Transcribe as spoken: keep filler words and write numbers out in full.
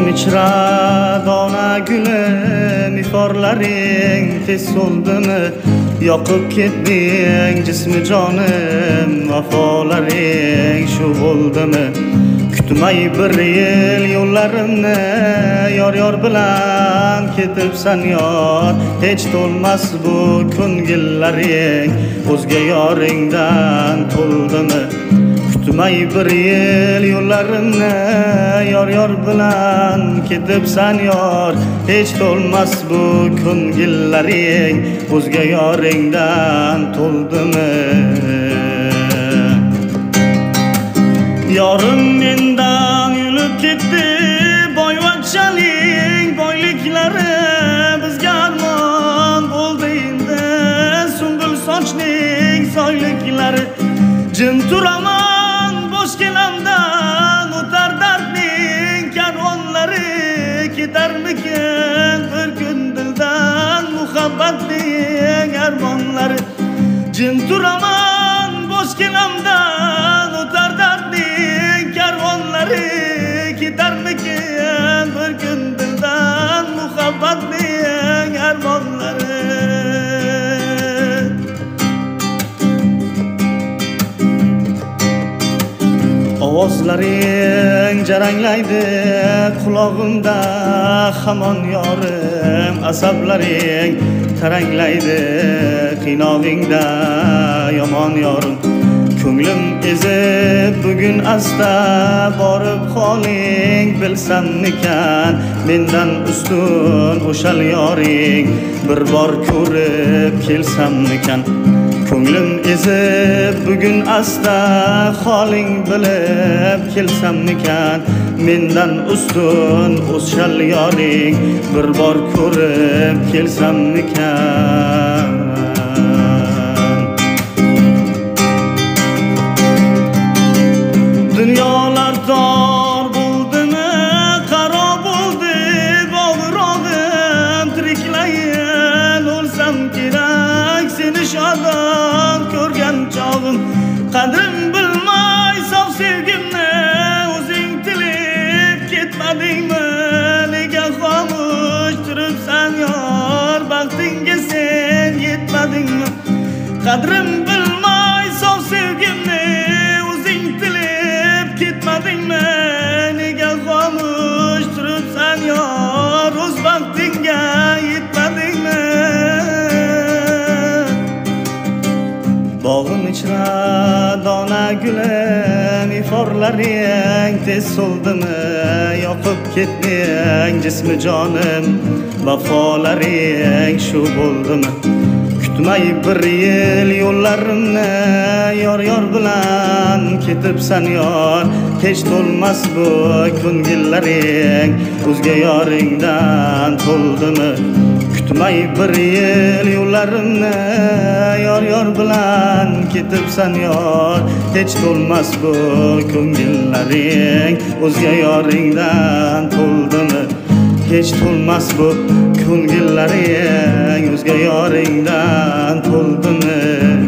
Bog'im ichra dona gulim, iforlaring tez so'ldimi? Yoqib ketding jismi jonim, vafolaring shu bo'ldimi? Kutmay bir yil yo'llarimni, yor yor bilan ketibsan yor. Hech to'lmas bu ko'ngillaring, o'zga yoringdan to'ldimi? Kutmay bir yil yo'llarimni, yor yor bilan ketibsan yor. Hech to'lmas bu ko'ngillaring, o'zga yoringdan to'ldimi? Yorim mendan yulib ketdi, boyvachchaning boyliklari bizga armon bo'ldi endi. Sungul sochning soyliklari, jim turaman bosh kelamdan, o'tar dardning karvonlari. Ketarmikin bir kun dildan muhabbatning armonlari? Jim turaman bosh kelamdan, o'tar dardning karvonlari. Ketarmikin bir kun dildan muhabbatning armonlari? Ovozlaring jaranglaydi qulog'imda hamon yorim, asablaring taranglaydi qiynog'ingda yomon yorim. Ko'nglim ezib bugun asta borib qoling, bilsammikan mendan ustun o'shal yoring, bir bor ko'rib kelsammikan. Ko'nglim ezib bugun asta holing bilib kelsammikan, mendan ustun o'shal yoring, bir bor ko'rib kelsammikan. Dunyolar tor bo'ldimi, qaro bo'ldi bog'rog'im, tiriklayin o'lsam kerak seni shodon ko'rgan chog'im. Qadrim bilmay sof sevgimni o'zing tilib ketmadingmi? Nega xomush turibsan yor, baxtingga sen yetmadingmi? Qadrim bilmay sof sevgimni o'zing tilib ketmadingmi? Nega xomush turibsan yor, o'z baxtingga yetmadingmi? Bog'im ichra dona gulim, iforlaring tez so'ldimi? Yoqib ketding jismi jonim, vafolaring shu bo'ldimi? Kutmay bir yil yo'llarimni, yor yor bilan ketibsan yor. Hech to'lmas bu ko'ngillaring, o'zga yoringdan to'ldimi? Kutmay bir yil yo'llarimni, yor yor bilan ketibsan yor. Hech to'lmas bu ko'ngillaring, o'zga yoringdan to'ldimi? Hech to'lmas bu ko'ngillaring, o'zga yoringdan to'ldimi?